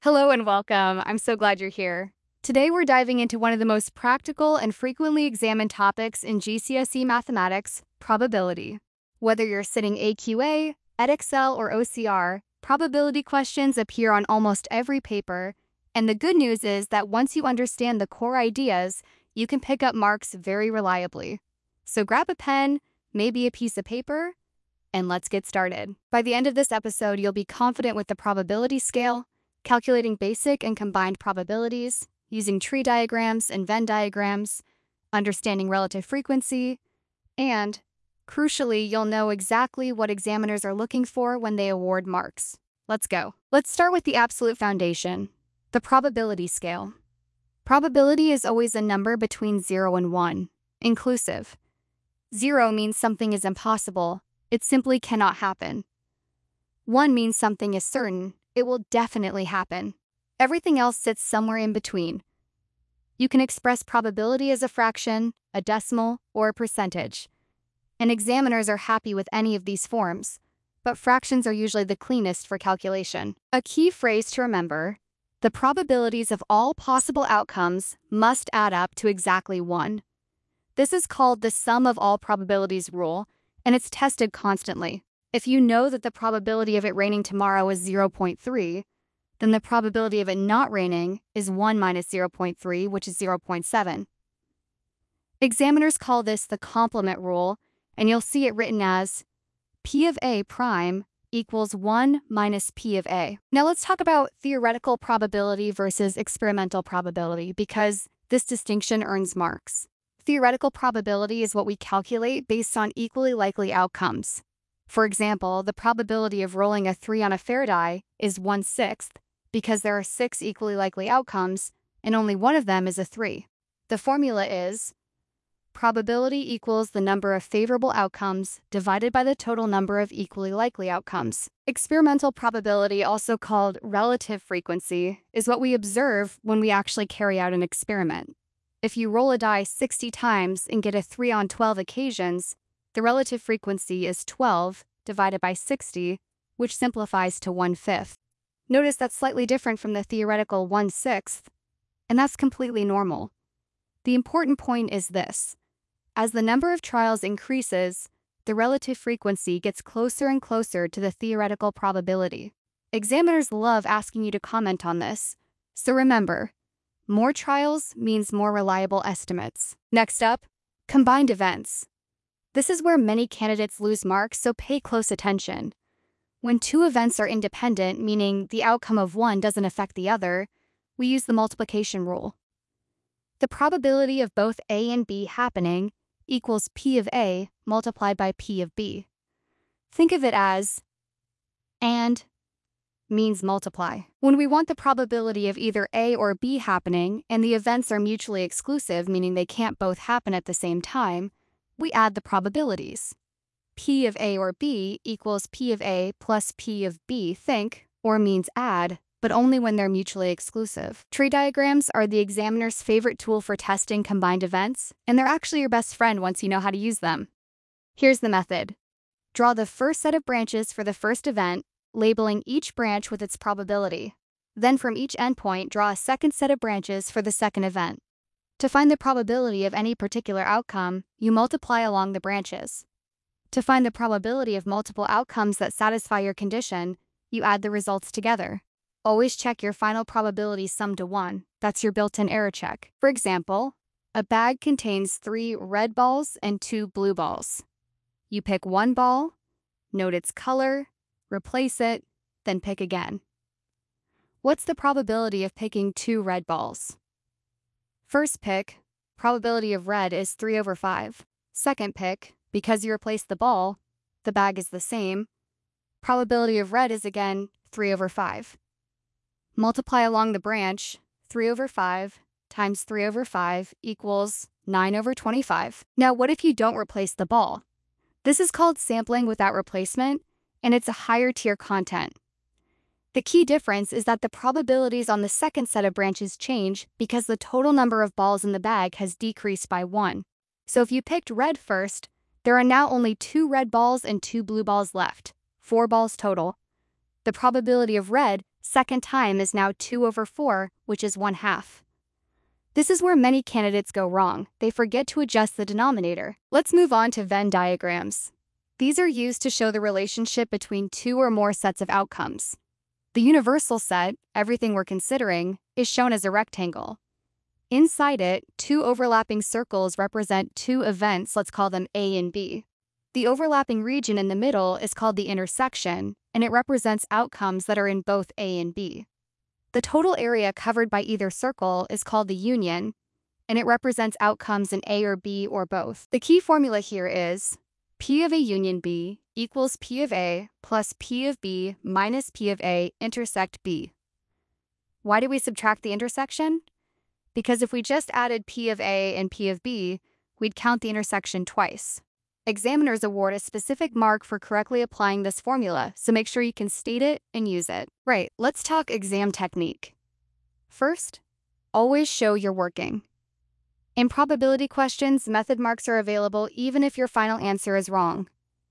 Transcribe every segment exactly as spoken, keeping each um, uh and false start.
Hello and welcome. I'm so glad you're here. Today we're diving into one of the most practical and frequently examined topics in G C S E mathematics, probability. Whether you're sitting A Q A, Edexcel, or O C R, probability questions appear on almost every paper, and the good news is that once you understand the core ideas, you can pick up marks very reliably. So grab a pen, maybe a piece of paper, and let's get started. By the end of this episode, you'll be confident with the probability scale, calculating basic and combined probabilities, using tree diagrams and Venn diagrams, understanding relative frequency, and, crucially, you'll know exactly what examiners are looking for when they award marks. Let's go. Let's start with the absolute foundation, the probability scale. Probability is always a number between zero and one, inclusive. Zero means something is impossible. It simply cannot happen. One means something is certain. It will definitely happen. Everything else sits somewhere in between. You can express probability as a fraction, a decimal, or a percentage. And examiners are happy with any of these forms, but fractions are usually the cleanest for calculation. A key phrase to remember: the probabilities of all possible outcomes must add up to exactly one. This is called the sum of all probabilities rule, and it's tested constantly. If you know that the probability of it raining tomorrow is zero point three, then the probability of it not raining is one minus zero point three, which is zero point seven. Examiners call this the complement rule, and you'll see it written as P of A prime equals one minus P of A. Now let's talk about theoretical probability versus experimental probability, because this distinction earns marks. Theoretical probability is what we calculate based on equally likely outcomes. For example, the probability of rolling a three on a fair die is one sixth because there are six equally likely outcomes and only one of them is a three. The formula is probability equals the number of favorable outcomes divided by the total number of equally likely outcomes. Experimental probability, also called relative frequency, is what we observe when we actually carry out an experiment. If you roll a die sixty times and get a three on twelve occasions, the relative frequency is twelve divided by sixty, which simplifies to one fifth. Notice that's slightly different from the theoretical one sixth, and that's completely normal. The important point is this: as the number of trials increases, the relative frequency gets closer and closer to the theoretical probability. Examiners love asking you to comment on this, so remember, more trials means more reliable estimates. Next up, combined events. This is where many candidates lose marks, so pay close attention. When two events are independent, meaning the outcome of one doesn't affect the other, we use the multiplication rule. The probability of both A and B happening equals P of A multiplied by P of B. Think of it as and means multiply. When we want the probability of either A or B happening and the events are mutually exclusive, meaning they can't both happen at the same time, we add the probabilities. P of A or B equals P of A plus P of B. Think, or means add, but only when they're mutually exclusive. Tree diagrams are the examiner's favorite tool for testing combined events, and they're actually your best friend once you know how to use them. Here's the method. Draw the first set of branches for the first event, labeling each branch with its probability. Then from each endpoint, draw a second set of branches for the second event. To find the probability of any particular outcome, you multiply along the branches. To find the probability of multiple outcomes that satisfy your condition, you add the results together. Always check your final probability sum to one. That's your built-in error check. For example, a bag contains three red balls and two blue balls. You pick one ball, note its color, replace it, then pick again. What's the probability of picking two red balls? First pick, probability of red is three over five. Second pick, because you replaced the ball, the bag is the same. Probability of red is again three over five. Multiply along the branch, three over five times three over five equals nine over twenty-five. Now, what if you don't replace the ball? This is called sampling without replacement, and it's a higher tier content. The key difference is that the probabilities on the second set of branches change because the total number of balls in the bag has decreased by one. So if you picked red first, there are now only two red balls and two blue balls left, four balls total. The probability of red Second time is now two over four, which is one half. This is where many candidates go wrong. They forget to adjust the denominator. Let's move on to Venn diagrams. These are used to show the relationship between two or more sets of outcomes. The universal set, everything we're considering, is shown as a rectangle. Inside it, two overlapping circles represent two events, let's call them A and B. The overlapping region in the middle is called the intersection, and it represents outcomes that are in both A and B. The total area covered by either circle is called the union, and it represents outcomes in A or B or both. The key formula here is P of A union B equals P of A plus P of B minus P of A intersect B. Why do we subtract the intersection? Because if we just added P of A and P of B, we'd count the intersection twice. Examiners award a specific mark for correctly applying this formula, so make sure you can state it and use it. Right, let's talk exam technique. First, always show you're working. In probability questions, method marks are available even if your final answer is wrong.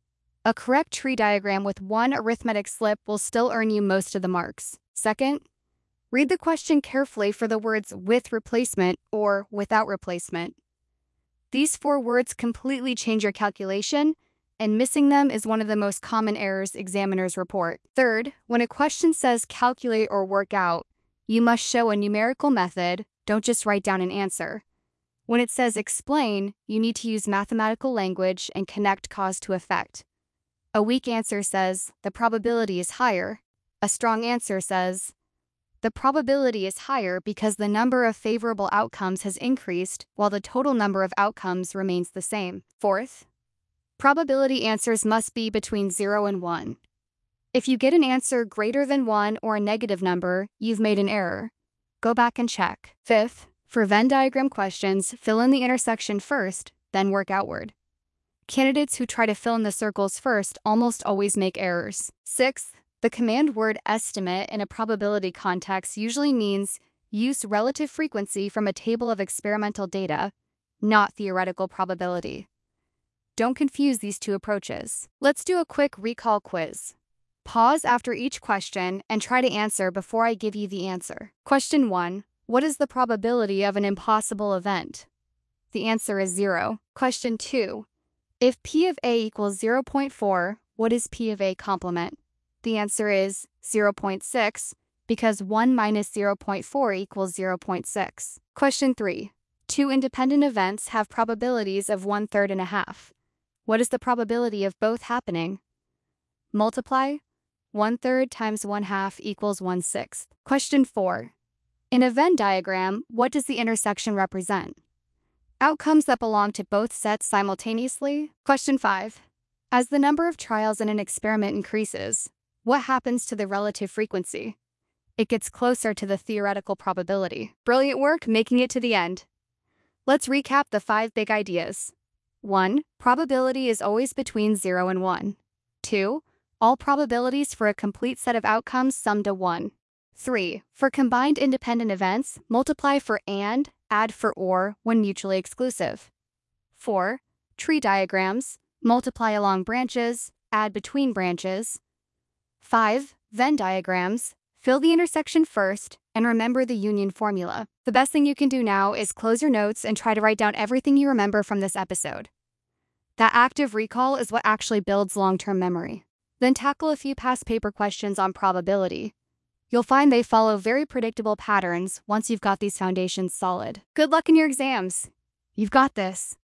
A correct tree diagram with one arithmetic slip will still earn you most of the marks. Second, read the question carefully for the words with replacement or without replacement. These four words completely change your calculation, and missing them is one of the most common errors examiners report. Third, when a question says calculate or work out, you must show a numerical method, don't just write down an answer. When it says explain, you need to use mathematical language and connect cause to effect. A weak answer says the probability is higher. A strong answer says the probability is higher because the number of favorable outcomes has increased while the total number of outcomes remains the same. Fourth, probability answers must be between zero and one. If you get an answer greater than one or a negative number, you've made an error. Go back and check. Fifth, for Venn diagram questions, fill in the intersection first, then work outward. Candidates who try to fill in the circles first almost always make errors. Sixth, the command word estimate in a probability context usually means use relative frequency from a table of experimental data, not theoretical probability. Don't confuse these two approaches. Let's do a quick recall quiz. Pause after each question and try to answer before I give you the answer. Question one. What is the probability of an impossible event? The answer is zero. Question two. If P of A equals zero point four, what is P of A complement? The answer is zero point six, because one minus zero point four equals zero point six. Question three. Two independent events have probabilities of one third and a half. What is the probability of both happening? Multiply. One third times one half equals one sixth. Question four. In a Venn diagram, what does the intersection represent? Outcomes that belong to both sets simultaneously. Question five. As the number of trials in an experiment increases, what happens to the relative frequency? It gets closer to the theoretical probability. Brilliant work making it to the end. Let's recap the five big ideas. one. Probability is always between zero and one. two. All probabilities for a complete set of outcomes sum to one. three. For combined independent events, multiply for and, add for or when mutually exclusive. four. Tree diagrams, multiply along branches, add between branches. five. Venn diagrams, fill the intersection first, and remember the union formula. The best thing you can do now is close your notes and try to write down everything you remember from this episode. That active recall is what actually builds long-term memory. Then tackle a few past paper questions on probability. You'll find they follow very predictable patterns once you've got these foundations solid. Good luck in your exams. You've got this.